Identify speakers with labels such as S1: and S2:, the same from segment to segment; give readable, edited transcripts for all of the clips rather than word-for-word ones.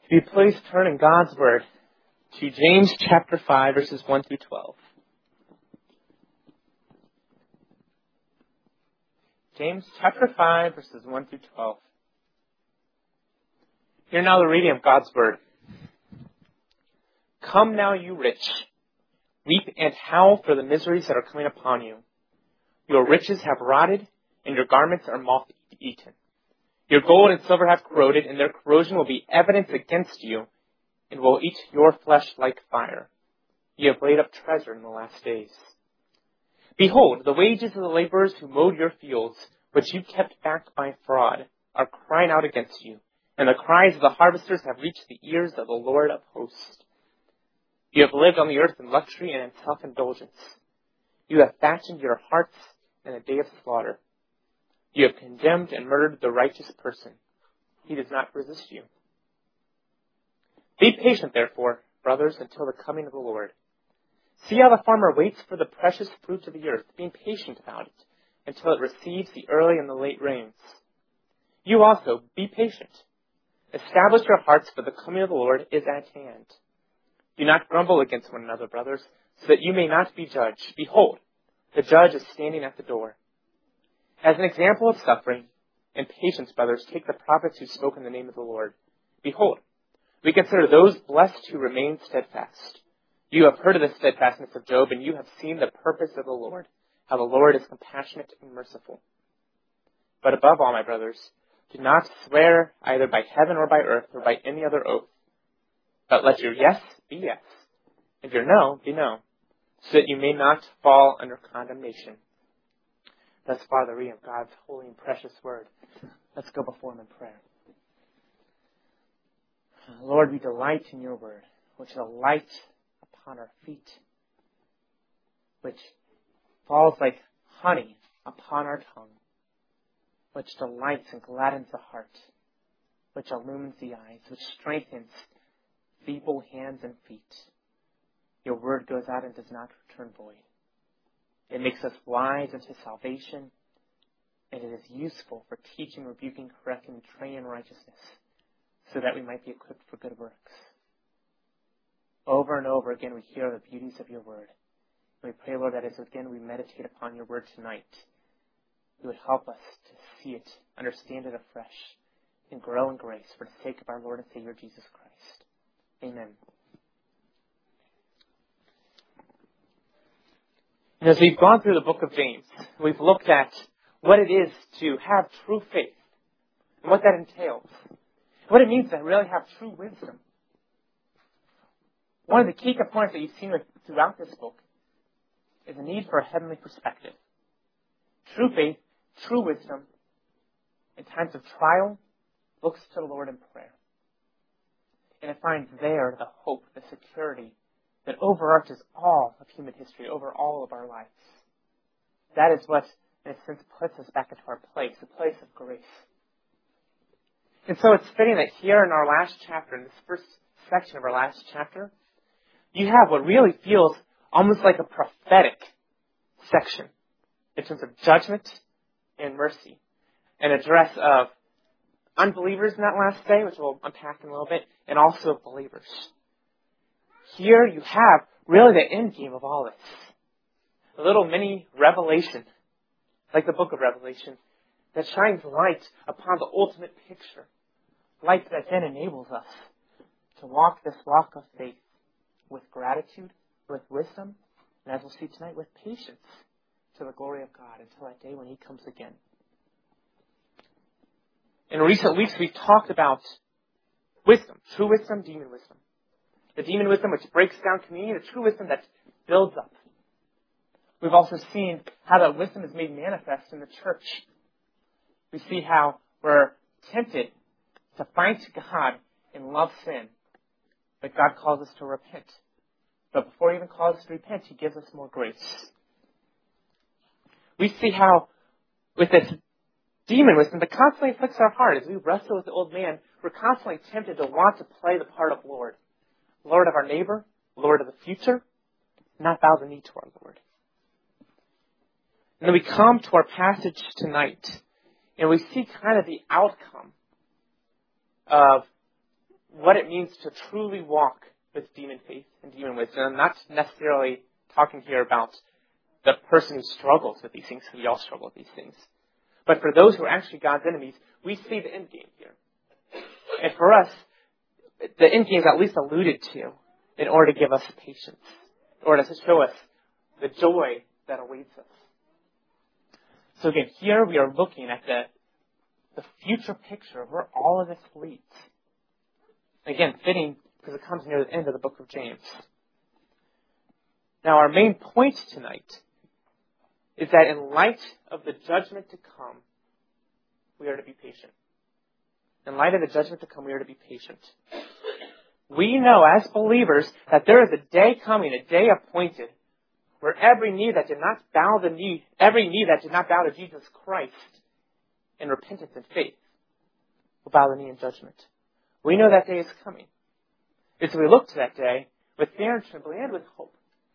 S1: If you please turn in God's Word to James chapter 5, verses 1 through 12. James chapter 5, verses 1 through 12. Hear now the reading of God's Word. Come now, you rich, weep and howl for the miseries that are coming upon you. Your riches have rotted, and your garments are moth-eaten. Your gold and silver have corroded, and their corrosion will be evidence against you, and will eat your flesh like fire. You have laid up treasure in the last days. Behold, the wages of the laborers who mowed your fields, which you kept back by fraud, are crying out against you, and the cries of the harvesters have reached the ears of the Lord of hosts. You have lived on the earth in luxury and in self-indulgence. You have fashioned your hearts in a day of slaughter. You have condemned and murdered the righteous person. He does not resist you. Be patient, therefore, brothers, until the coming of the Lord. See how the farmer waits for the precious fruit of the earth, being patient about it, until it receives the early and the late rains. You also, be patient. Establish your hearts, for the coming of the Lord is at hand. Do not grumble against one another, brothers, so that you may not be judged. Behold, the judge is standing at the door. As an example of suffering and patience, brothers, take the prophets who spoke in the name of the Lord. Behold, we consider those blessed who remain steadfast. You have heard of the steadfastness of Job, and you have seen the purpose of the Lord, how the Lord is compassionate and merciful. But above all, my brothers, do not swear either by heaven or by earth or by any other oath. But let your yes be yes, and your no be no, so that you may not fall under condemnation. Thus far the reading of God's holy and precious word. Let's go before Him in prayer. Lord, we delight in your word, which is a light upon our feet, which falls like honey upon our tongue, which delights and gladdens the heart, which illumines the eyes, which strengthens feeble hands and feet. Your word goes out and does not return void. It makes us wise unto salvation, and it is useful for teaching, rebuking, correcting, and training in righteousness, so that we might be equipped for good works. Over and over again we hear the beauties of your word. And we pray, Lord, that as again we meditate upon your word tonight, you would help us to see it, understand it afresh, and grow in grace for the sake of our Lord and Savior Jesus Christ. Amen. And as we've gone through the book of James, we've looked at what it is to have true faith and what that entails. What it means to really have true wisdom. One of the key components that you've seen throughout this book is the need for a heavenly perspective. True faith, true wisdom, in times of trial, looks to the Lord in prayer. And it finds there the hope, the security that overarches all of human history, over all of our lives. That is what, in a sense, puts us back into our place, a place of grace. And so it's fitting that here in our last chapter, in this first section of our last chapter, you have what really feels almost like a prophetic section in terms of judgment and mercy. An address of unbelievers in that last day, which we'll unpack in a little bit, and also of believers. Here you have really the end game of all this. A little mini revelation, like the book of Revelation, that shines light upon the ultimate picture. Light that then enables us to walk this walk of faith with gratitude, with wisdom, and as we'll see tonight, with patience to the glory of God until that day when He comes again. In recent weeks, we've talked about wisdom, true wisdom, demon wisdom. The demon wisdom which breaks down community, the true wisdom that builds up. We've also seen how that wisdom is made manifest in the church. We see how we're tempted to fight God and love sin, but God calls us to repent. But before He even calls us to repent, He gives us more grace. We see how with this demon wisdom that constantly afflicts our heart as we wrestle with the old man, we're constantly tempted to want to play the part of Lord. Lord of our neighbor, Lord of the future, not bow the knee to our Lord. And then we come to our passage tonight, and we see kind of the outcome of what it means to truly walk with demon faith and demon wisdom. I'm not necessarily talking here about the person who struggles with these things, because we all struggle with these things. But for those who are actually God's enemies, we see the end game here. And for us, the end game is at least alluded to in order to give us patience, in order to show us the joy that awaits us. So again, here we are looking at the future picture of where all of this leads. Again, fitting because it comes near the end of the book of James. Now, our main point tonight is that in light of the judgment to come, we are to be patient. In light of the judgment to come, we are to be patient. We know as believers that there is a day coming, a day appointed, where every knee that did not bow to Jesus Christ in repentance and faith will bow the knee in judgment. We know that day is coming. And so we look to that day with fear and trembling and with hope.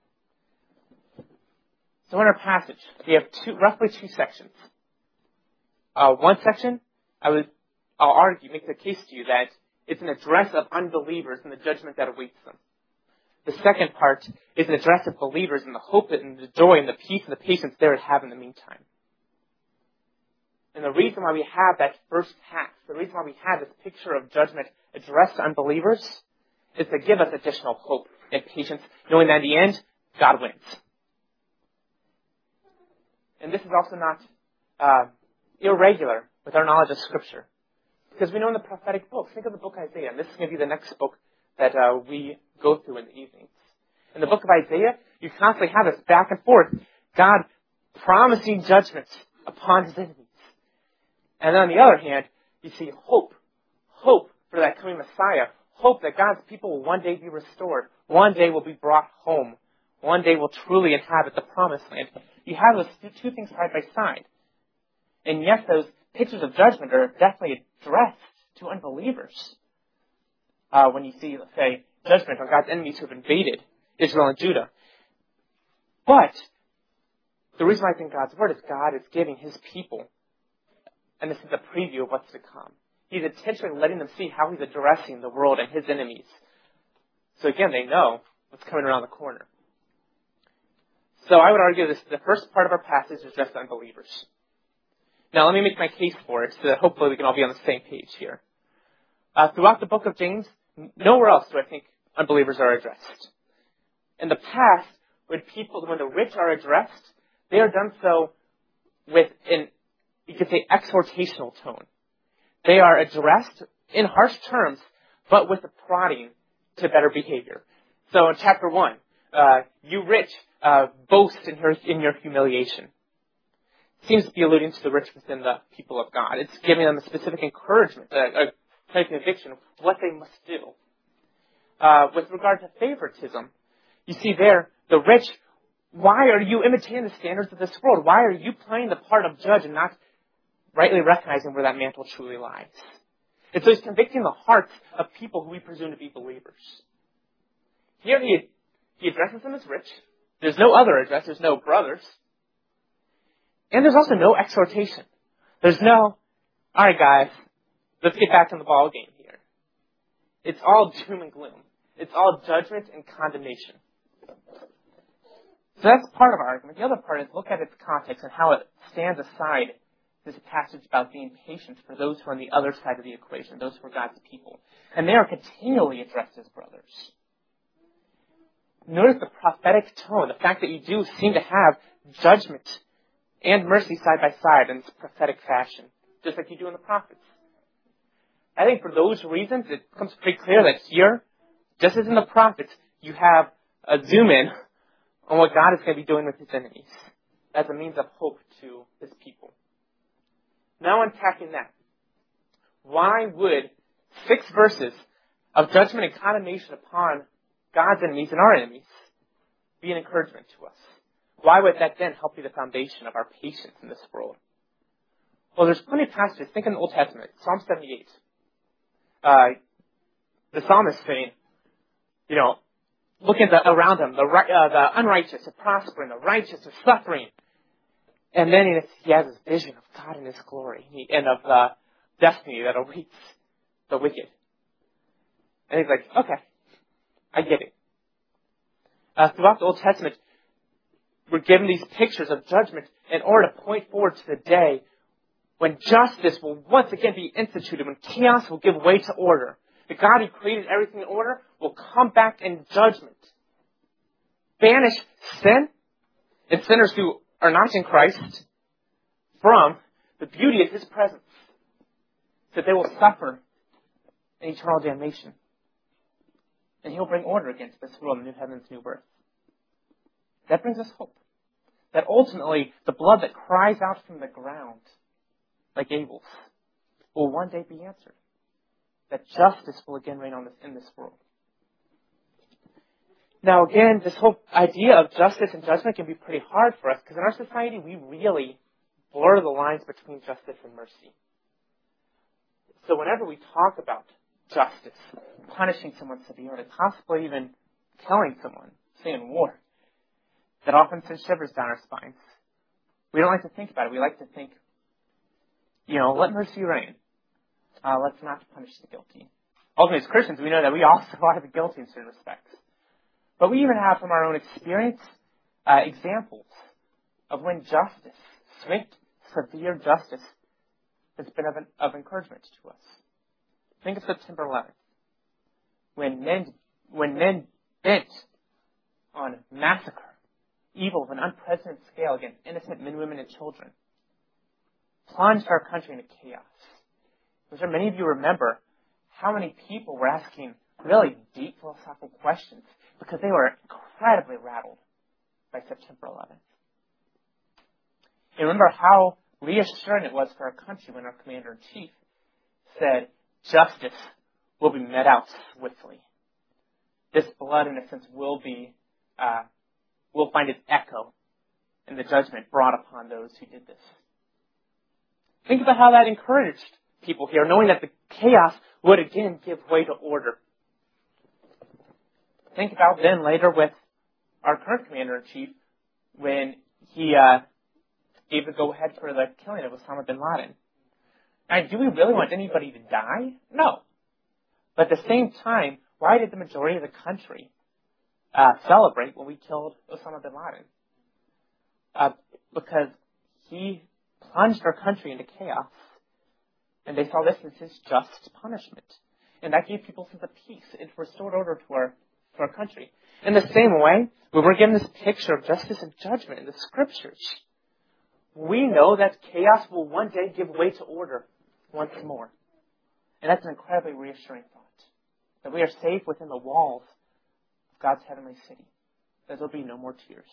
S1: So in our passage, we have roughly two sections. One section, I'll argue, make the case to you that it's an address of unbelievers and the judgment that awaits them. The second part is an address of believers and the hope and the joy and the peace and the patience they would have in the meantime. And the reason why we have that first half, the reason why we have this picture of judgment addressed to unbelievers, is to give us additional hope and patience, knowing that in the end, God wins. And this is also not irregular with our knowledge of Scripture. Because we know in the prophetic books, think of the book Isaiah, and this is going to be the next book that we go through in the evenings. In the book of Isaiah, you constantly have this back and forth, God promising judgment upon his enemies. And on the other hand, you see hope for that coming Messiah, hope that God's people will one day be restored, one day will be brought home, one day will truly inhabit the promised land. You have those two things side by side. And yes, those pictures of judgment are definitely addressed to unbelievers. When you see, let's say, judgment on God's enemies who have invaded Israel and Judah. But the reason why I think God's word is God is giving his people, and this is a preview of what's to come. He's intentionally letting them see how he's addressing the world and his enemies. So again, they know what's coming around the corner. So I would argue this, the first part of our passage is addressed to unbelievers. Now let me make my case for it so that hopefully we can all be on the same page here. Throughout the book of James, nowhere else do I think unbelievers are addressed. In the past, when the rich are addressed, they are done so with an, you could say, exhortational tone. They are addressed in harsh terms, but with a prodding to better behavior. So in chapter 1, you rich, boast in your humiliation. Seems to be alluding to the rich within the people of God. It's giving them a specific encouragement, a kind of conviction of what they must do. With regard to favoritism, you see there, the rich, why are you imitating the standards of this world? Why are you playing the part of judge and not rightly recognizing where that mantle truly lies? And so he's convicting the hearts of people who we presume to be believers. Here he addresses them as rich. There's no other address. There's no brothers. And there's also no exhortation. There's no, all right, guys, let's get back in the ball game here. It's all doom and gloom. It's all judgment and condemnation. So that's part of our argument. The other part is look at its context and how it stands aside this passage about being patient for those who are on the other side of the equation, those who are God's people. And they are continually addressed as brothers. Notice the prophetic tone, the fact that you do seem to have judgment and mercy side by side in this prophetic fashion, just like you do in the prophets. I think for those reasons, it becomes pretty clear that here, just as in the prophets, you have a zoom in on what God is going to be doing with his enemies as a means of hope to his people. Now unpacking that, why would 6 verses of judgment and condemnation upon God's enemies and our enemies be an encouragement to us? Why would that then help be the foundation of our patience in this world? Well, there's plenty of passages. Think in the Old Testament, Psalm 78. The psalmist saying, look at around him, the unrighteous are prospering, the righteous are suffering. And then he has this vision of God in his glory and of the destiny that awaits the wicked. And he's like, okay, I get it. Throughout the Old Testament, we're given these pictures of judgment in order to point forward to the day when justice will once again be instituted, when chaos will give way to order. The God who created everything in order will come back in judgment, banish sin and sinners who are not in Christ from the beauty of His presence, so that they will suffer an eternal damnation. And He'll bring order against this world, new heavens, new earth. That brings us hope. That ultimately, the blood that cries out from the ground, like Abel's, will one day be answered. That justice will again reign in this world. Now again, this whole idea of justice and judgment can be pretty hard for us, because in our society, we really blur the lines between justice and mercy. So whenever we talk about justice, punishing someone severely, possibly even killing someone, say in war, that often sends shivers down our spines. We don't like to think about it. We like to think, let mercy reign. Let's not punish the guilty. Ultimately, as Christians, we know that we also are the guilty in certain respects. But we even have from our own experience examples of when justice, strict, severe justice, has been of encouragement to us. Think of September 11th, when men bent on massacre, evil of an unprecedented scale against innocent men, women, and children, plunged our country into chaos. I'm sure many of you remember how many people were asking really deep philosophical questions because they were incredibly rattled by September 11th. And remember how reassuring it was for our country when our Commander-in-Chief said, justice will be met out swiftly. This blood, in a sense, will find its echo in the judgment brought upon those who did this. Think about how that encouraged people here, knowing that the chaos would again give way to order. Think about then later with our current Commander-in-Chief when he gave the go-ahead for the killing of Osama bin Laden. Now, do we really want anybody to die? No. But at the same time, why did the majority of the country celebrate when we killed Osama bin Laden? Because he plunged our country into chaos, and they saw this as his just punishment. And that gave people a sense of peace. It restored order to our country. In the same way, when we're given this picture of justice and judgment in the Scriptures, we know that chaos will one day give way to order once more. And that's an incredibly reassuring thought. That we are safe within the walls of God's heavenly city. That there'll be no more tears.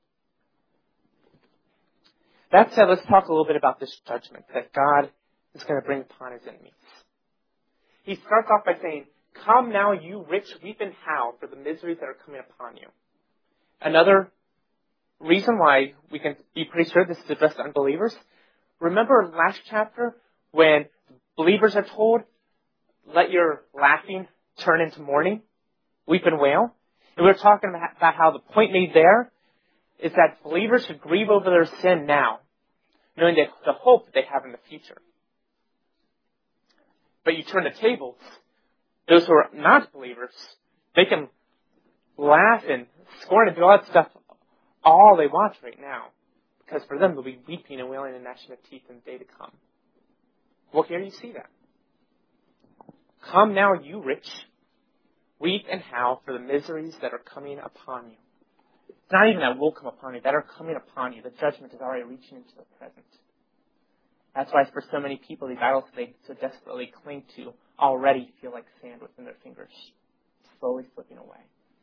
S1: That said, let's talk a little bit about this judgment that God is going to bring upon His enemies. He starts off by saying, "Come now, you rich, weep and howl for the miseries that are coming upon you." Another reason why we can be pretty sure this is addressed to unbelievers. Remember last chapter when believers are told, let your laughing turn into mourning, weep and wail? And we were talking about how the point made there is that believers should grieve over their sin now, knowing that the hope that they have in the future. But you turn the tables. Those who are not believers, they can laugh and scorn and do all that stuff all they want right now. Because for them, they'll be weeping and wailing and gnashing of teeth in the day to come. Well, here you see that. Come now, you rich, weep and howl for the miseries that are coming upon you. It's not even that will come upon you, that are coming upon you. The judgment is already reaching into the present. That's why for so many people, these idols they so desperately cling to already feel like sand within their fingers, slowly slipping away.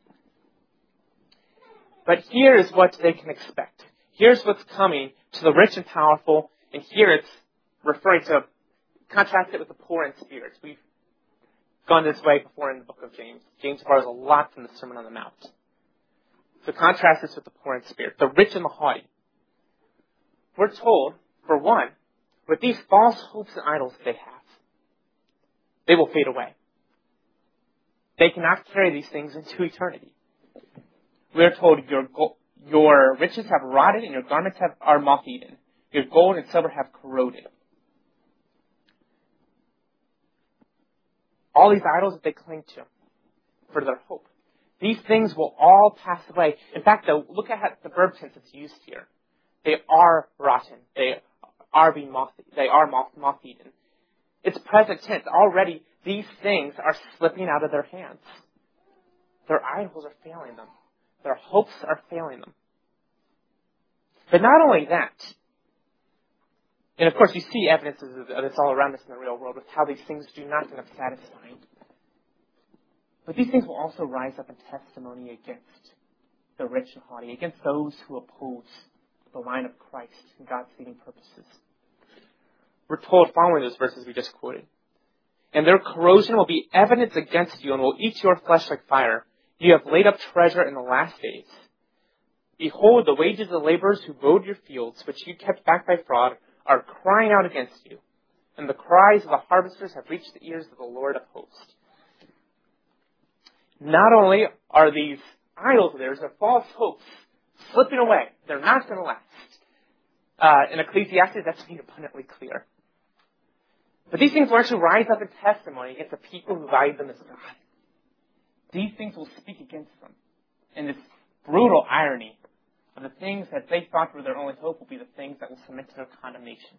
S1: But here is what they can expect. Here's what's coming to the rich and powerful, and here it's referring to, contrast it with the poor in spirit. We've gone this way before in the book of James. James borrows a lot from the Sermon on the Mount. So contrast this with the poor in spirit, the rich and the haughty. We're told, for one, with these false hopes and idols they have, they will fade away. They cannot carry these things into eternity. We are told your riches have rotted and your garments are moth-eaten. Your gold and silver have corroded. All these idols that they cling to, for their hope. These things will all pass away. In fact, look at the verb tense that's used here. They are rotten. They are moth-eaten. It's present tense. Already, these things are slipping out of their hands. Their idols are failing them. Their hopes are failing them. But not only that, and of course you see evidences of this all around us in the real world with how these things do not end up satisfying. But these things will also rise up in testimony against the rich and haughty, against those who oppose the line of Christ and God's saving purposes. We're told following those verses we just quoted, and their corrosion will be evidence against you and will eat your flesh like fire. You have laid up treasure in the last days. Behold, the wages of laborers who mowed your fields, which you kept back by fraud, are crying out against you. And the cries of the harvesters have reached the ears of the Lord of hosts. Not only are these idols of theirs, their false hopes, slipping away. They're not going to last. In Ecclesiastes, that's made abundantly clear. But these things will actually rise up in testimony against the people who value them as God. These things will speak against them. And this brutal irony of the things that they thought were their only hope will be the things that will submit to their condemnation.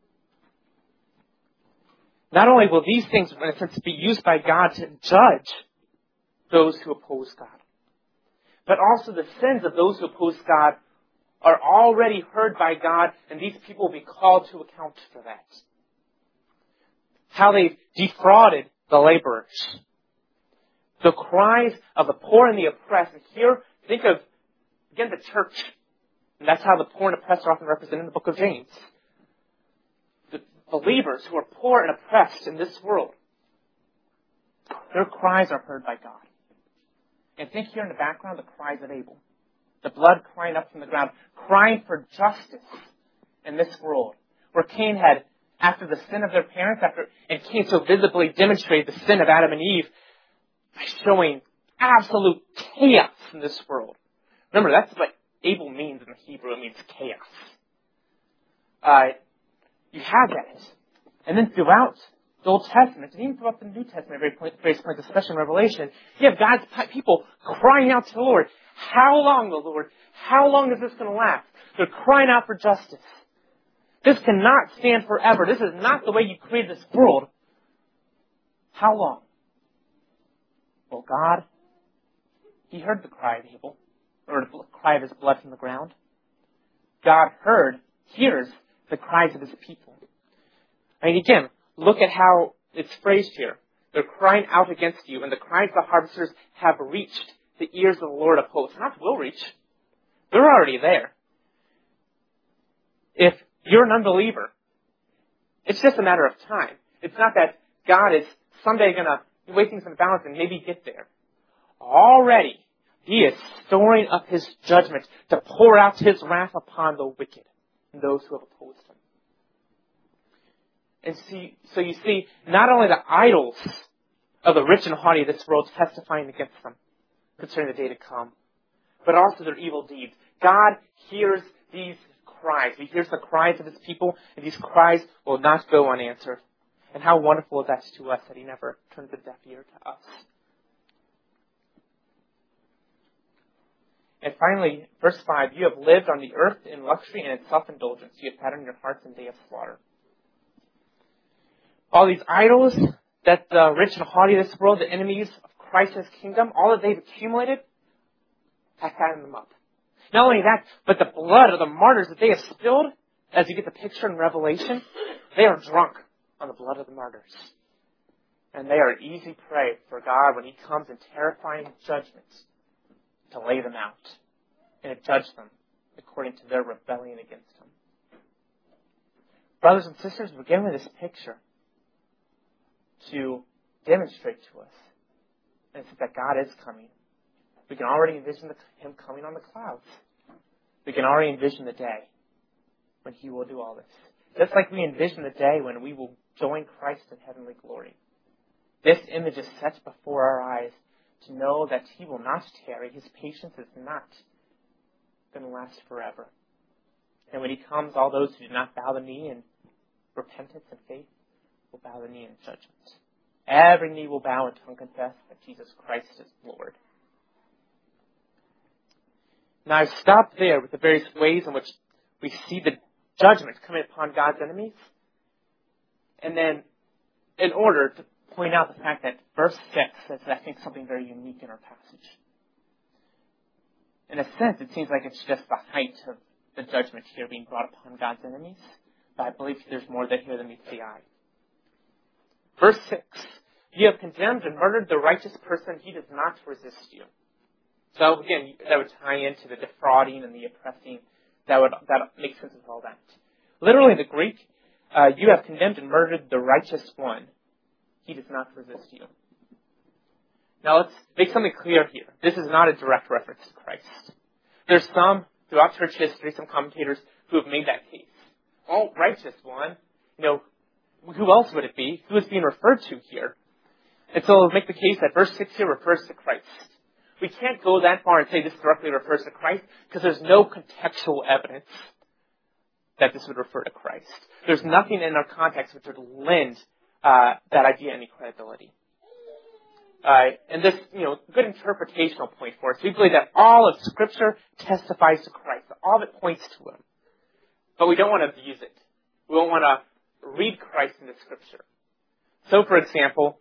S1: Not only will these things, in a sense, be used by God to judge those who oppose God, but also the sins of those who oppose God are already heard by God, and these people will be called to account for that. How they've defrauded the laborers. The cries of the poor and the oppressed. And here, think of, again, the church. And that's how the poor and oppressed are often represented in the book of James. The believers who are poor and oppressed in this world. Their cries are heard by God. And think here in the background, the cries of Abel. The blood crying up from the ground, crying for justice in this world. Where Cain had, after the sin of their parents, and Cain so visibly demonstrated the sin of Adam and Eve by showing absolute chaos in this world. Remember, that's what Abel means in the Hebrew. It means chaos. You have that. And then throughout the Old Testament, and even throughout the New Testament, various points, especially in Revelation, you have God's people crying out to the Lord. How long, the Lord? How long is this going to last? They're crying out for justice. This cannot stand forever. This is not the way you created this world. How long? Well, God, He heard the cry of Abel, or the cry of his blood from the ground. God hears the cries of His people. I mean, again, look at how it's phrased here. They're crying out against you, and the cries of the harvesters have reached the ears of the Lord of hosts. Not will reach. They're already there. If you're an unbeliever, it's just a matter of time. It's not that God is someday going to weigh things in balance and maybe get there. Already, He is storing up His judgment to pour out His wrath upon the wicked and those who have opposed Him. And so you see, not only the idols of the rich and haughty of this world testifying against them concerning the day to come, but also their evil deeds. God hears these cries. He hears the cries of His people, and these cries will not go unanswered. And how wonderful is that to us that He never turns a deaf ear to us. And finally, verse 5, you have lived on the earth in luxury and in self-indulgence. You have fattened your hearts in day of slaughter. All these idols that the rich and haughty of this world, the enemies of Christ's kingdom, all that they've accumulated, have fattened them up. Not only that, but the blood of the martyrs that they have spilled, as you get the picture in Revelation, they are drunk on the blood of the martyrs. And they are easy prey for God when He comes in terrifying judgments to lay them out and to judge them according to their rebellion against Him. Brothers and sisters, we're given this picture to demonstrate to us, and it's that God is coming. We can already envision Him coming on the clouds. We can already envision the day when He will do all this. Just like we envision the day when we will join Christ in heavenly glory. This image is set before our eyes to know that He will not tarry. His patience is not going to last forever. And when He comes, all those who do not bow the knee in repentance and faith will bow the knee in judgment. Every knee will bow and tongue confess that Jesus Christ is Lord. Now, I've stopped there with the various ways in which we see the judgment coming upon God's enemies. And then, in order to point out the fact that verse 6 says, I think, something very unique in our passage. In a sense, it seems like it's just the height of the judgment here being brought upon God's enemies. But I believe there's more that here than meets the eye. Verse 6, you have condemned and murdered the righteous person. He does not resist you. So again, that would tie into the defrauding and the oppressing. That makes sense of all that. Literally in the Greek, you have condemned and murdered the righteous one. He does not resist you. Now let's make something clear here. This is not a direct reference to Christ. There's some, throughout church history, some commentators who have made that case. Oh, righteous one. Who else would it be? Who is being referred to here? And so we'll make the case that verse 6 here refers to Christ. We can't go that far and say this directly refers to Christ because there's no contextual evidence that this would refer to Christ. There's nothing in our context which would lend that idea any credibility. And this, good interpretational point for us. We believe that all of Scripture testifies to Christ. All of it points to Him. But we don't want to abuse it. We don't want to read Christ into Scripture. So, for example,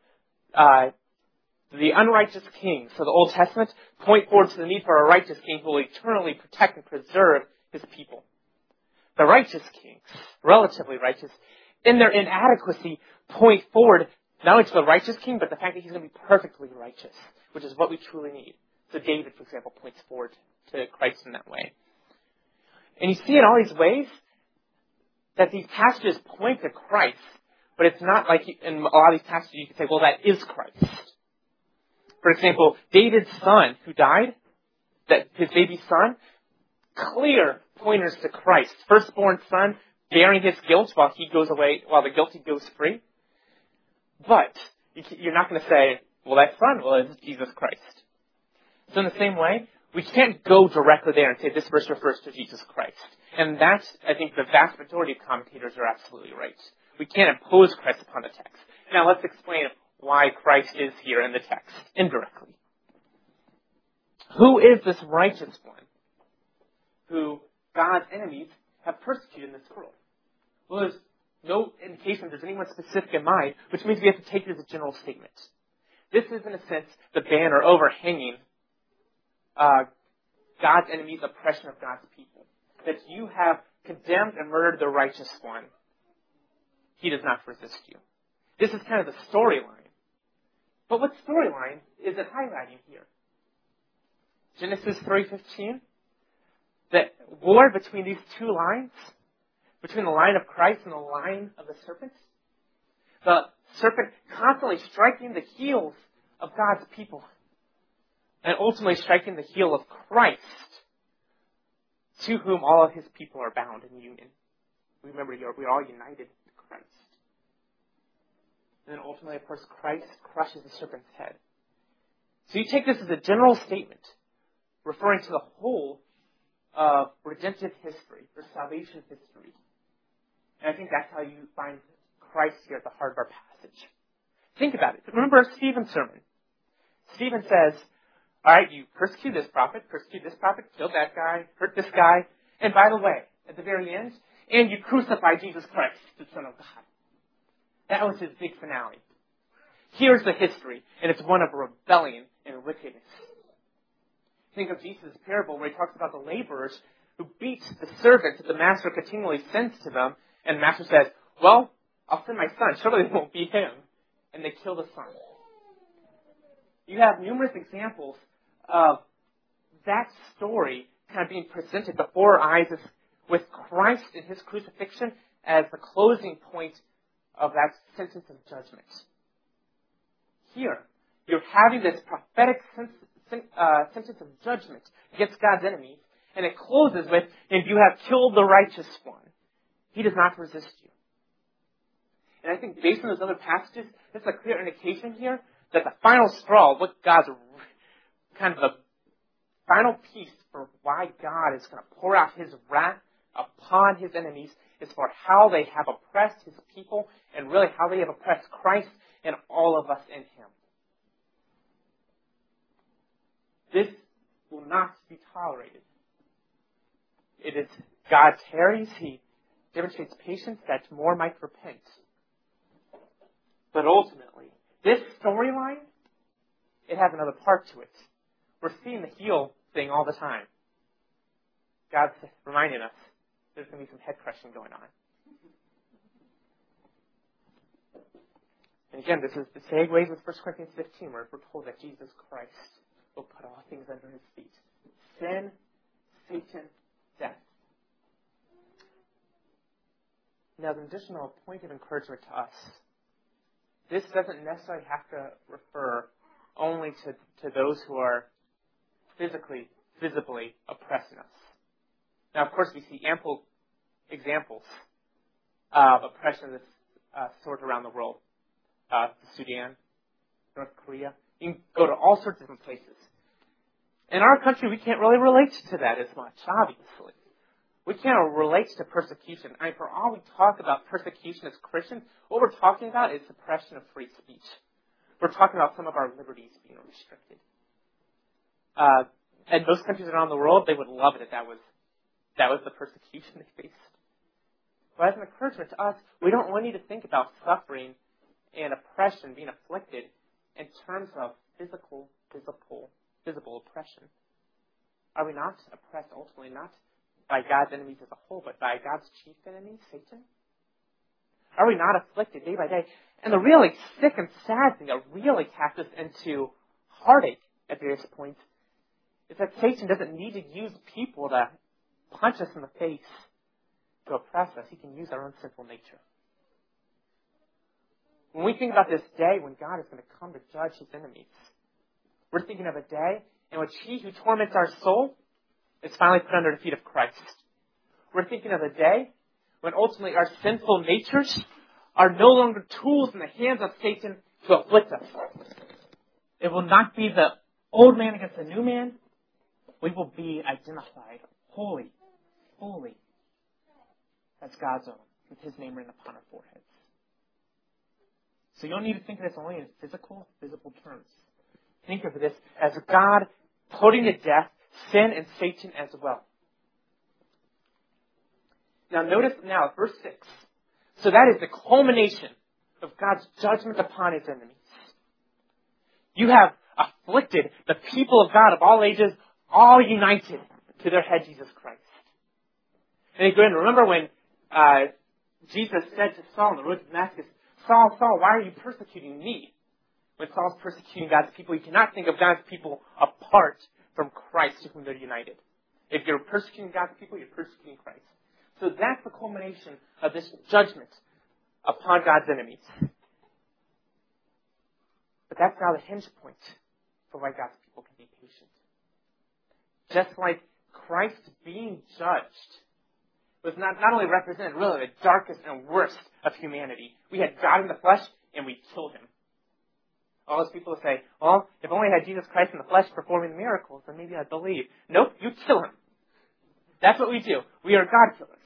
S1: the unrighteous kings of the Old Testament point forward to the need for a righteous king who will eternally protect and preserve his people. The righteous kings, relatively righteous, in their inadequacy, point forward not only to the righteous king, but the fact that he's going to be perfectly righteous, which is what we truly need. So David, for example, points forward to Christ in that way. And you see in all these ways that these passages point to Christ, but it's not like in a lot of these passages you can say, well, that is Christ. For example, David's son who died, that his baby son, clear pointers to Christ. Firstborn son bearing his guilt while he goes away, while the guilty goes free. But you're not going to say, well, that son was Jesus Christ. So in the same way, we can't go directly there and say this verse refers to Jesus Christ. And that's, I think, the vast majority of commentators are absolutely right. We can't impose Christ upon the text. Now let's explain why Christ is here in the text, indirectly. Who is this righteous one who God's enemies have persecuted in this world? Well, there's no indication there's anyone specific in mind, which means we have to take it as a general statement. This is, in a sense, the banner overhanging God's enemies' oppression of God's people. That you have condemned and murdered the righteous one. He does not resist you. This is kind of the storyline. But what storyline is it highlighting here? Genesis 3:15? The war between these two lines, between the line of Christ and the line of the serpent. The serpent constantly striking the heels of God's people. And ultimately striking the heel of Christ, to whom all of His people are bound in union. Remember, we're all united to Christ. And then ultimately, of course, Christ crushes the serpent's head. So you take this as a general statement, referring to the whole of redemptive history, or salvation history. And I think that's how you find Christ here at the heart of our passage. Think about it. Remember Stephen's sermon. Stephen says, all right, you persecute this prophet, killed that guy, hurt this guy, and by the way, at the very end, and you crucify Jesus Christ, the Son of God. That was his big finale. Here's the history, and it's one of rebellion and wickedness. Think of Jesus' parable where he talks about the laborers who beat the servants that the master continually sends to them, and the master says, well, I'll send my son, surely they won't beat him. And they kill the son. You have numerous examples of that story kind of being presented before our eyes with Christ and His crucifixion as the closing point of that sentence of judgment. Here, you're having this prophetic sentence of judgment against God's enemies, and it closes with, and you have killed the righteous one. He does not resist you. And I think based on those other passages, there's a clear indication here that the final straw, what God's kind of the final piece for why God is going to pour out His wrath upon His enemies is for how they have oppressed His people and really how they have oppressed Christ and all of us in him. This will not be tolerated. It is God tarries, he demonstrates patience that more might repent. But ultimately, this storyline, it has another part to it. We're seeing the heel thing all the time. God's reminding us there's going to be some head crushing going on. And again, this is the segues with 1 Corinthians 15, where we're told that Jesus Christ will put all things under his feet. Sin, Satan, death. Now, an additional point of encouragement to us. This doesn't necessarily have to refer only to those who are physically, visibly oppressing us. Now, of course, we see ample examples of oppression of this sort around the world. Sudan, North Korea. You can go to all sorts of different places. In our country, we can't really relate to that as much, obviously. We can't relate to persecution. I mean, for all we talk about persecution as Christians, what we're talking about is suppression of free speech. We're talking about some of our liberties being restricted. And most countries around the world, they would love it if that was the persecution they faced. But as an encouragement to us, we don't really need to think about suffering and oppression being afflicted in terms of visible oppression. Are we not oppressed ultimately, not by God's enemies as a whole, but by God's chief enemy, Satan? Are we not afflicted day by day? And the really sick and sad thing that really casts us into heartache at various points is that Satan doesn't need to use people to punch us in the face to oppress us. He can use our own sinful nature. When we think about this day when God is going to come to judge his enemies, we're thinking of a day in which he who torments our soul is finally put under the feet of Christ. We're thinking of a day when ultimately our sinful natures are no longer tools in the hands of Satan to afflict us. It will not be the old man against the new man. We will be identified wholly, fully as God's own, with his name written upon our foreheads. So you don't need to think of this only in physical, visible terms. Think of this as God putting to death sin and Satan as well. Now notice now, verse 6. So that is the culmination of God's judgment upon his enemies. You have afflicted the people of God of all ages, all united to their head, Jesus Christ. And again, remember when Jesus said to Saul on the road to Damascus, Saul, Saul, why are you persecuting me? When Saul's persecuting God's people, you cannot think of God's people apart from Christ to whom they're united. If you're persecuting God's people, you're persecuting Christ. So that's the culmination of this judgment upon God's enemies. But that's now the hinge point for why God's people can be patient. Just like Christ being judged was not only represented really the darkest and worst of humanity. We had God in the flesh and we killed him. All those people say, well, if only I had Jesus Christ in the flesh performing miracles, then maybe I'd believe. Nope, you kill him. That's what we do. We are God killers.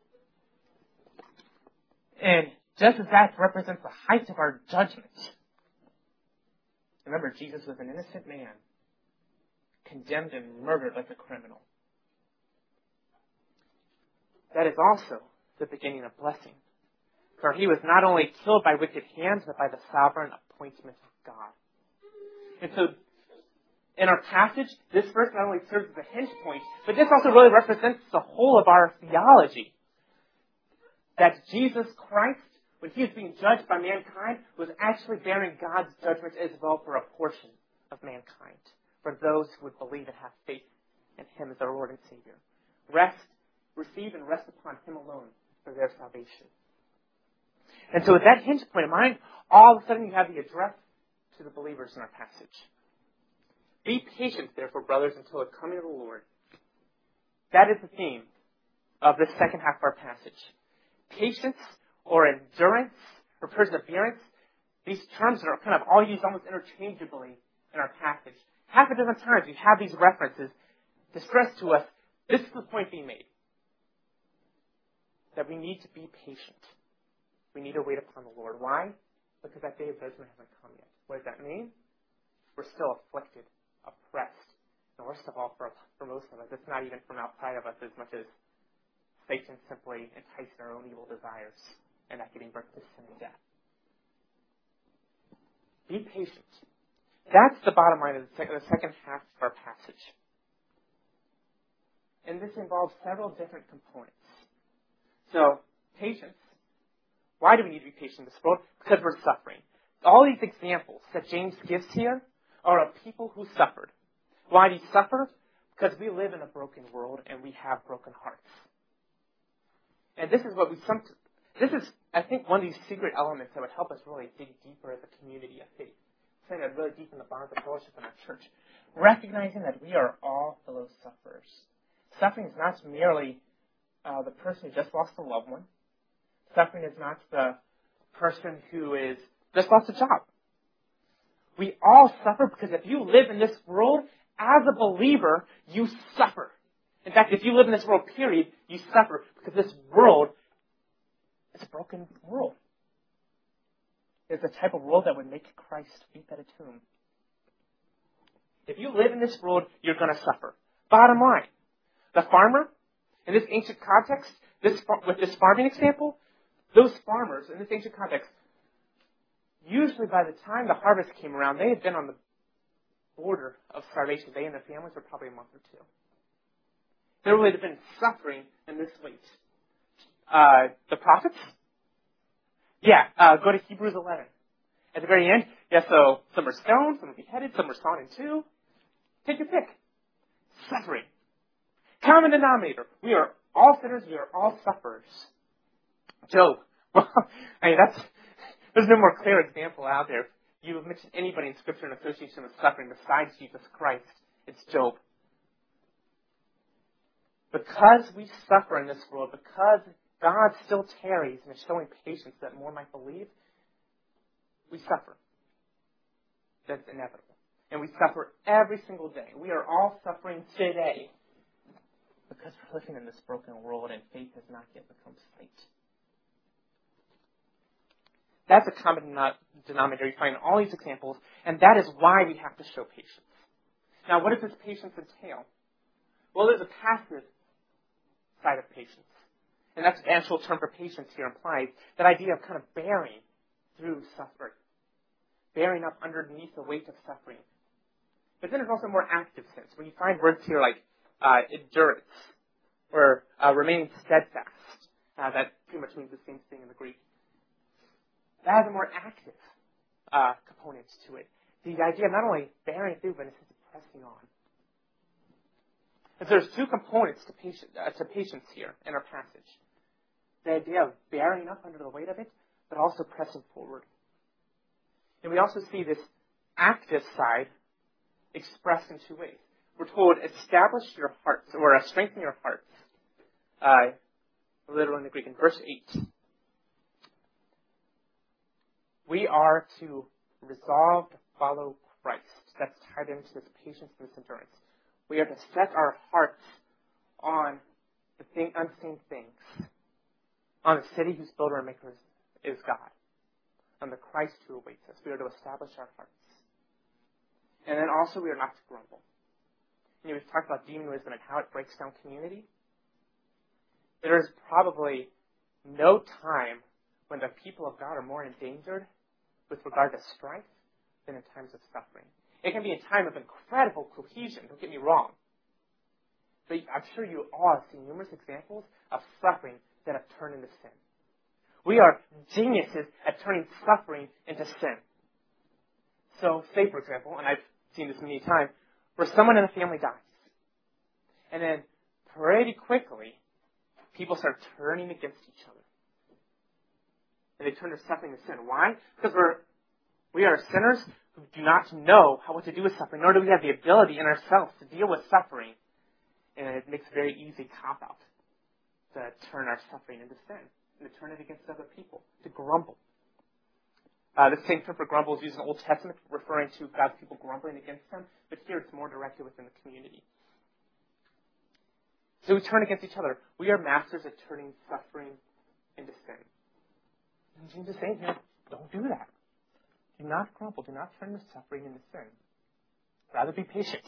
S1: And just as that represents the height of our judgment, remember, Jesus was an innocent man, condemned and murdered like a criminal. That is also the beginning of blessing. For he was not only killed by wicked hands, but by the sovereign appointment of God. And so, in our passage, this verse not only serves as a hinge point, but this also really represents the whole of our theology. That Jesus Christ, when he was being judged by mankind, was actually bearing God's judgment as well for a portion of mankind. For those who would believe and have faith in him as our Lord and Savior. Receive and rest upon him alone for their salvation. And so with that hinge point in mind, all of a sudden you have the address to the believers in our passage. Be patient, therefore, brothers, until the coming of the Lord. That is the theme of this second half of our passage. Patience or endurance or perseverance, these terms are kind of all used almost interchangeably in our passage. Half a dozen times we have these references to stress to us, this is the point being made. That we need to be patient. We need to wait upon the Lord. Why? because that day of judgment hasn't come yet. What does that mean? We're still afflicted, oppressed. And worst of all, for most of us, it's not even from outside of us as much as Satan simply enticing our own evil desires and that giving birth to sin and death. Be patient. That's the bottom line of the second half of our passage. And this involves several different components. So, patience. Why do we need to be patient in this world? Because we're suffering. All these examples that James gives here are of people who suffered. Why do you suffer? Because we live in a broken world and we have broken hearts. And this is I think, one of these secret elements that would help us really dig deeper as a community of faith. Saying that really deep in the bonds of fellowship in our church. Recognizing that we are all fellow sufferers. Suffering is not merely the person who just lost a loved one. Suffering is not the person who is just lost a job. We all suffer because if you live in this world, as a believer, you suffer. In fact, if you live in this world, period, you suffer because this world is a broken world. It's the type of world that would make Christ weep at a tomb. If you live in this world, you're going to suffer. Bottom line, the farmer, in this ancient context, with this farming example, those farmers, in this ancient context, usually by the time the harvest came around, they had been on the border of starvation. They and their families were probably a month or two. They would have been suffering in this wait. The prophets? Go to Hebrews 11. At the very end, so some are stoned, some are beheaded, some are sawn in two. Take your pick. Suffering. Common denominator. We are all sinners, we are all sufferers. Job. Well, there's no more clear example out there. You have mentioned anybody in Scripture in association with suffering besides Jesus Christ. It's Job. Because we suffer in this world, because God still tarries and is showing patience that more might believe, we suffer. That's inevitable. And we suffer every single day. We are all suffering today because we're living in this broken world and faith has not yet become sight. That's a common denominator you find in all these examples, and that is why we have to show patience. Now, what does this patience entail? Well, there's a passive side of patience. And that's the actual term for patience here implies, that idea of kind of bearing through suffering. Bearing up underneath the weight of suffering. But then there's also a more active sense. When you find words here like endurance, or remaining steadfast, that pretty much means the same thing in the Greek. That has a more active component to it. The idea of not only bearing through, but it's pressing on. And so there's two components to patience here in our passage. The idea of bearing up under the weight of it, but also pressing forward. And we also see this active side expressed in two ways. We're told, establish your hearts, or strengthen your hearts. Literally in the Greek, in verse 8. We are to resolve to follow Christ. That's tied into this patience and this endurance. We are to set our hearts on the unseen things. On the city whose builder and maker is God. On the Christ who awaits us. We are to establish our hearts. And then also we are not to grumble. We've talked about demon wisdom and how it breaks down community. There is probably no time when the people of God are more endangered with regard to strife than in times of suffering. It can be a time of incredible cohesion, don't get me wrong. But I'm sure you all have seen numerous examples of suffering that have turned into sin. We are geniuses at turning suffering into sin. So, say for example, and I've seen this many times, where someone in the family dies. And then pretty quickly, people start turning against each other. And they turn their suffering to sin. Why? Because we are sinners who do not know what to do with suffering, nor do we have the ability in ourselves to deal with suffering. And it makes a very easy cop-out to turn our suffering into sin, and to turn it against other people, to grumble. The same term for grumble is used in the Old Testament, referring to God's people grumbling against them, but here it's more directed within the community. So we turn against each other. We are masters at turning suffering into sin. And James is saying here, don't do that. Do not grumble. Do not turn your suffering into sin. Rather be patient.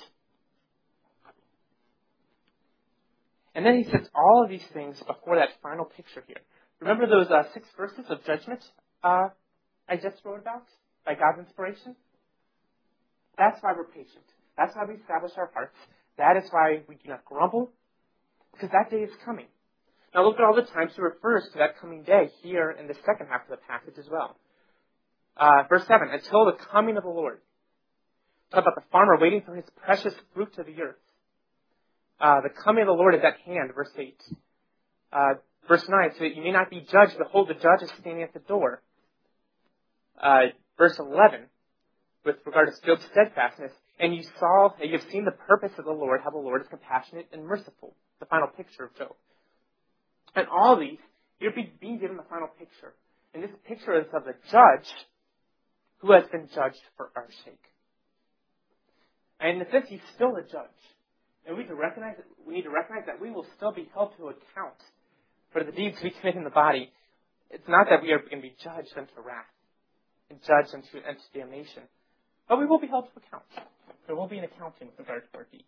S1: And then he says all of these things before that final picture here. Remember those 6 verses of judgment I just wrote about by God's inspiration? That's why we're patient. That's why we establish our hearts. That is why we do not grumble, because that day is coming. Now look at all the times he refers to that coming day here in the second half of the passage as well. Verse 7, until the coming of the Lord. Talk about the farmer waiting for his precious fruit of the earth. The coming of the Lord is at hand, verse 8. Verse 9, so that you may not be judged, behold, the judge is standing at the door. Verse 11, with regard to Job's steadfastness, and you have seen the purpose of the Lord, how the Lord is compassionate and merciful. The final picture of Job. And all these, you're being given the final picture. And this picture is of the judge who has been judged for our sake. And in a sense, he's still a judge. And we need to recognize that we will still be held to account for the deeds we commit in the body. It's not that we are going to be judged unto wrath and judged unto damnation. But we will be held to account. There will be an accounting with regard to our deeds.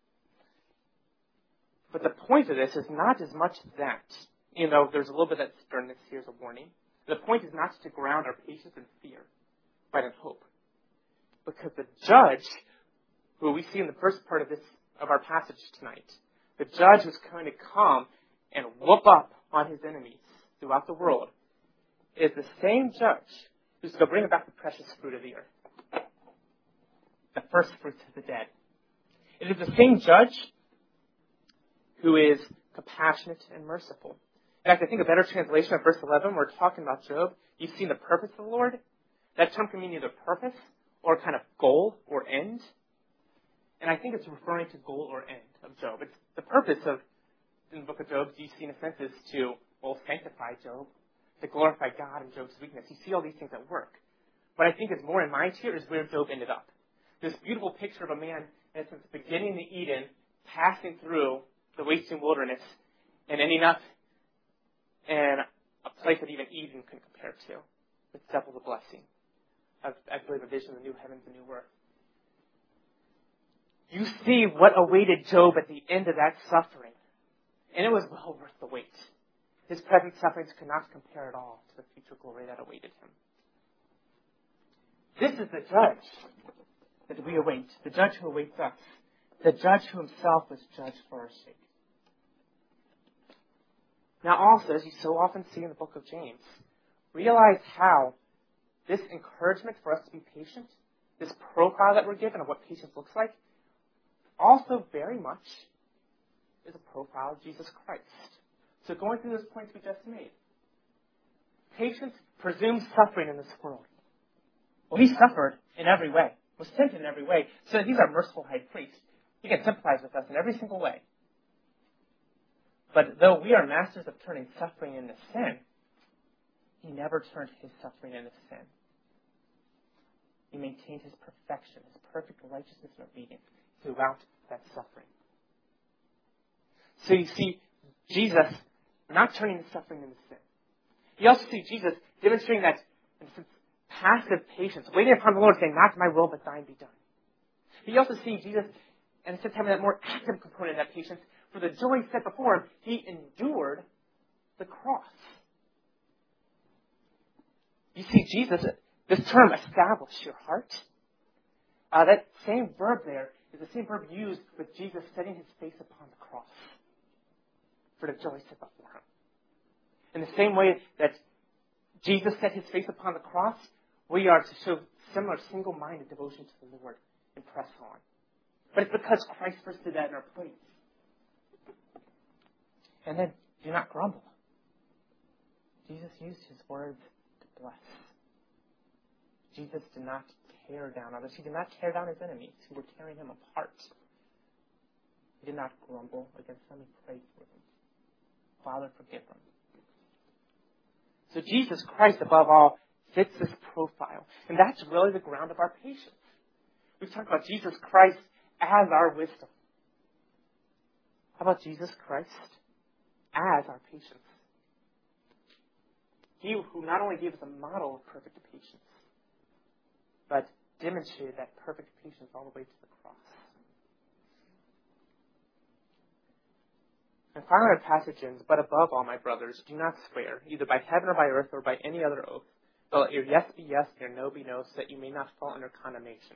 S1: But the point of this is not as much that, there's a little bit of that sternness here as a warning. The point is not to ground our patience in fear, but in hope. Because the judge, who we see in the first part of our passage tonight, the judge who's going to come and whoop up on his enemies throughout the world, is the same judge who's going to bring about the precious fruit of the earth. The first fruits of the dead. It is the same judge who is compassionate and merciful. In fact, I think a better translation of verse 11, we're talking about Job. You've seen the purpose of the Lord. That term can mean either purpose or kind of goal or end. And I think it's referring to goal or end of Job. It's the purpose in the book of Job, you see in a sense, is to, sanctify Job, to glorify God in Job's weakness. You see all these things at work. What I think is more in mind here is where Job ended up. This beautiful picture of a man, in a sense, beginning the Eden, passing through the wasting wilderness, and ending up in a place that even Eden couldn't compare to, with double the blessing. I believe a vision of the new heavens and new earth. You see what awaited Job at the end of that suffering. And it was well worth the wait. His present sufferings could not compare at all to the future glory that awaited him. This is the judge that we await, the judge who awaits us, the judge who himself was judged for our sake. Now also, as you so often see in the book of James, realize how this encouragement for us to be patient, this profile that we're given of what patience looks like, also very much is a profile of Jesus Christ. So going through those points we just made. Patience presumes suffering in this world. Well, he suffered in every way, was tempted in every way, so he's our merciful high priest. He can sympathize with us in every single way. But though we are masters of turning suffering into sin, he never turned his suffering into sin. He maintained his perfection, his perfect righteousness and obedience throughout that suffering. So you see Jesus not turning his suffering into sin. You also see Jesus demonstrating that, in a sense, passive patience, waiting upon the Lord, saying, not my will, but thine be done. You also see Jesus, in a sense, having that more active component of that patience. For the joy set before him, he endured the cross. You see, Jesus, this term, establish your heart, that same verb there is the same verb used with Jesus setting his face upon the cross for the joy set before him. In the same way that Jesus set his face upon the cross, we are to show similar single-minded devotion to the Lord and press on. But it's because Christ first did that in our place. And then, do not grumble. Jesus used his words to bless. Jesus did not tear down others. He did not tear down his enemies who were tearing him apart. He did not grumble against them. He prayed for them. Father, forgive them. So Jesus Christ, above all, fits this profile. And that's really the ground of our patience. We've talked about Jesus Christ as our wisdom. How about Jesus Christ as our patience? He who not only gave us a model of perfect patience, but demonstrated that perfect patience all the way to the cross. And finally, our passage ends, but above all, my brothers, do not swear, either by heaven or by earth or by any other oath, but let your yes be yes and your no be no, so that you may not fall under condemnation.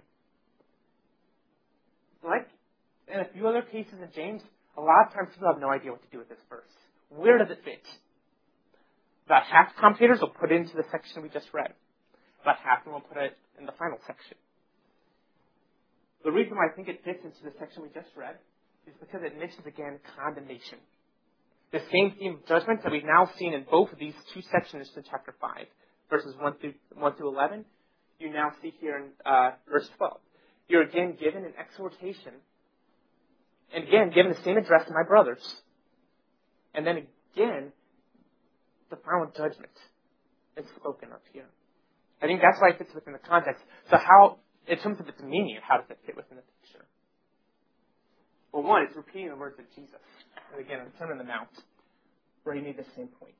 S1: Like in a few other cases in James, a lot of times people have no idea what to do with this verse. Where does it fit? About half commentators will put it into the section we just read. About half of them will put it in the final section. The reason why I think it fits into the section we just read is because it mentions again condemnation. The same theme of judgment that we've now seen in both of these two sections in chapter 5, verses 1 through 11, you now see here in verse 12. You're again given an exhortation, and again given the same address to my brothers, and then again the final judgment is spoken of here. I think that's why it fits within the context. So how, in terms of its meaning, how does it fit within the picture? Well, one, it's repeating the words of Jesus. And again, in the Sermon on the Mount, where he made the same point.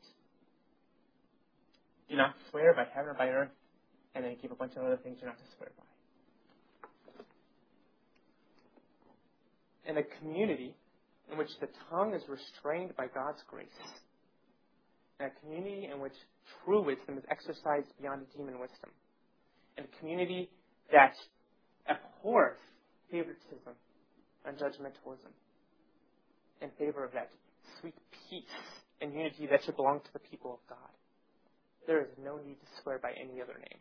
S1: Do not swear by heaven or by earth, and then he gave a bunch of other things you're not to swear by. In a community in which the tongue is restrained by God's grace, in a community in which true wisdom is exercised beyond human wisdom, in a community that abhors favoritism and judgmentalism in favor of that sweet peace and unity that should belong to the people of God, there is no need to swear by any other name.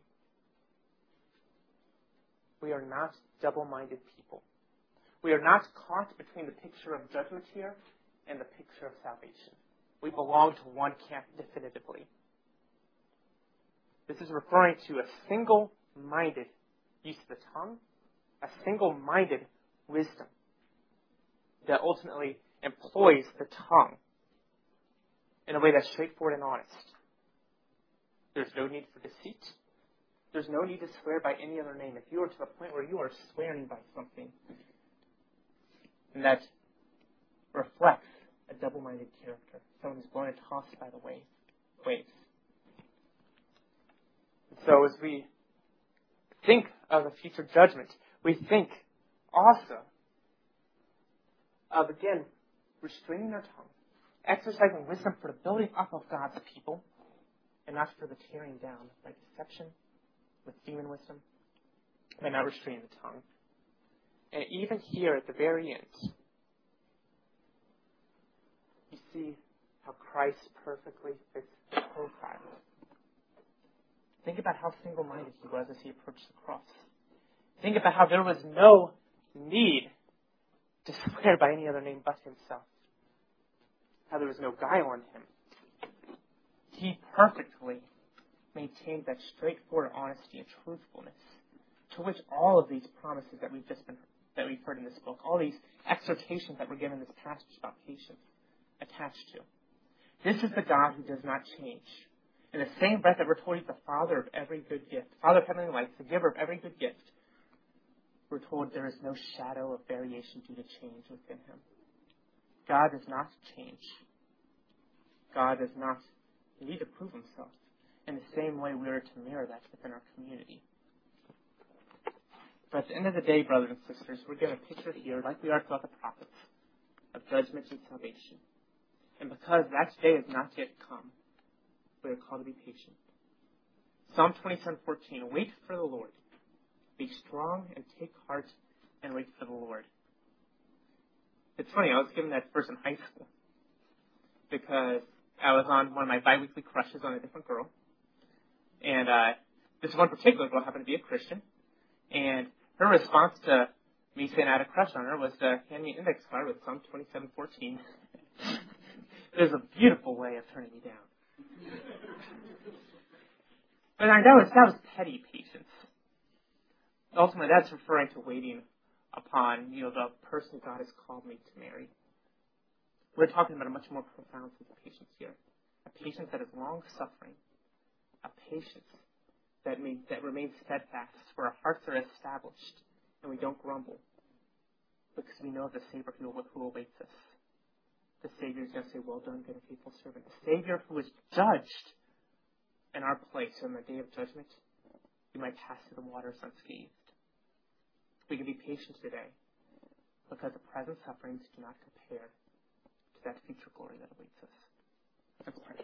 S1: We are not double-minded people. We are not caught between the picture of judgment here and the picture of salvation. We belong to one camp definitively. This is referring to a single-minded use of the tongue, a single-minded wisdom that ultimately employs the tongue in a way that's straightforward and honest. There's no need for deceit. There's no need to swear by any other name. If you are to the point where you are swearing by something, and that reflects a double-minded character, someone who's blown and tossed by the waves. And so as we think of a future judgment, we think also of, again, restraining our tongue, exercising wisdom for the building up of God's people, and not for the tearing down by deception with human wisdom, and not restraining the tongue. And even here at the very end, you see how Christ perfectly fits the profile. Think about how single-minded he was as he approached the cross. Think about how there was no need to swear by any other name but himself. How there was no guile in him. He perfectly maintained that straightforward honesty and truthfulness to which all of these promises that we've heard in this book, all these exhortations that we're given in this passage about patience, attached to. This is the God who does not change. In the same breath that we're told he's the Father of every good gift, Father of heavenly lights, the giver of every good gift, we're told there is no shadow of variation due to change within him. God does not change. God does not need to prove himself. In the same way, we are to mirror that within our community. But at the end of the day, brothers and sisters, we're given a picture here, like we are throughout the prophets, of judgment and salvation. And because that day has not yet come, we are called to be patient. Psalm 27:14, wait for the Lord. Be strong and take heart and wait for the Lord. It's funny, I was given that verse in high school because I was on one of my bi-weekly crushes on a different girl. And this one particular girl happened to be a Christian. And her response to me saying I had a crush on her was to hand me an index card with Psalm 27:14. It was a beautiful way of turning me down. But that was petty patience. Ultimately, that's referring to waiting upon, the person God has called me to marry. We're talking about a much more profound sense of patience here. A patience that is long-suffering. A patience that remains steadfast, where our hearts are established and we don't grumble. Because we know the Savior who awaits us. The Savior is going to say, well done, good and faithful servant. The Savior who is judged in our place on the day of judgment we might pass through the waters unscathed. We can be patient today because the present sufferings do not compare to that future glory that awaits us. Let's pray.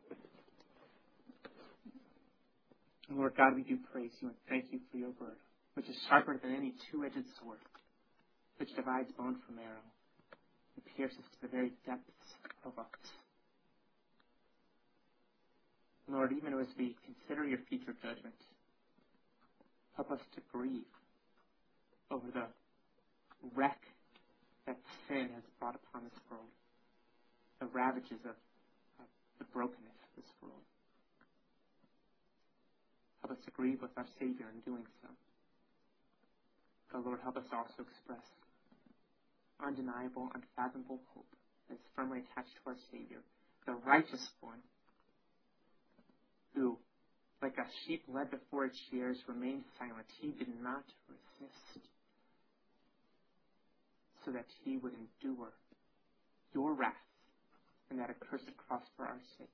S1: Lord God, we do praise you and thank you for your word, which is sharper than any two-edged sword, which divides bone from marrow and pierces to the very depths of us. Lord, even as we consider your future judgment, help us to grieve over the wreck that sin has brought upon this world, the ravages of the brokenness of this world. Help us to grieve with our Savior in doing so. But Lord, help us also express undeniable, unfathomable hope that is firmly attached to our Savior, the righteous one, who, like a sheep led before its shears, remained silent. He did not resist, so that he would endure your wrath and that accursed cross for our sake.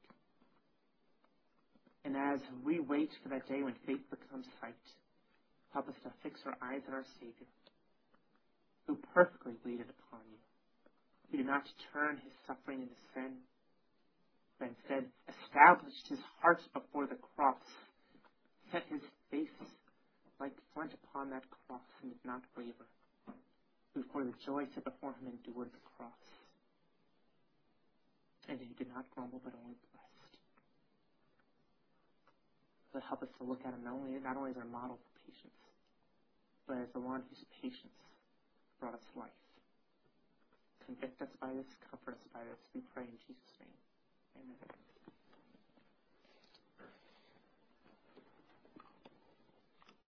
S1: And as we wait for that day when faith becomes sight, help us to fix our eyes on our Savior, who perfectly waited upon you, who did not turn his suffering into sin, but instead established his heart before the cross, set his face like flint upon that cross, and did not waver, who for the joy set before him endured the cross. And he did not grumble, but only blessed. So help us to look at him not only as our model for patience, but as the one whose patience brought us life. Convict us by this, comfort us by this, we pray in Jesus' name. Amen.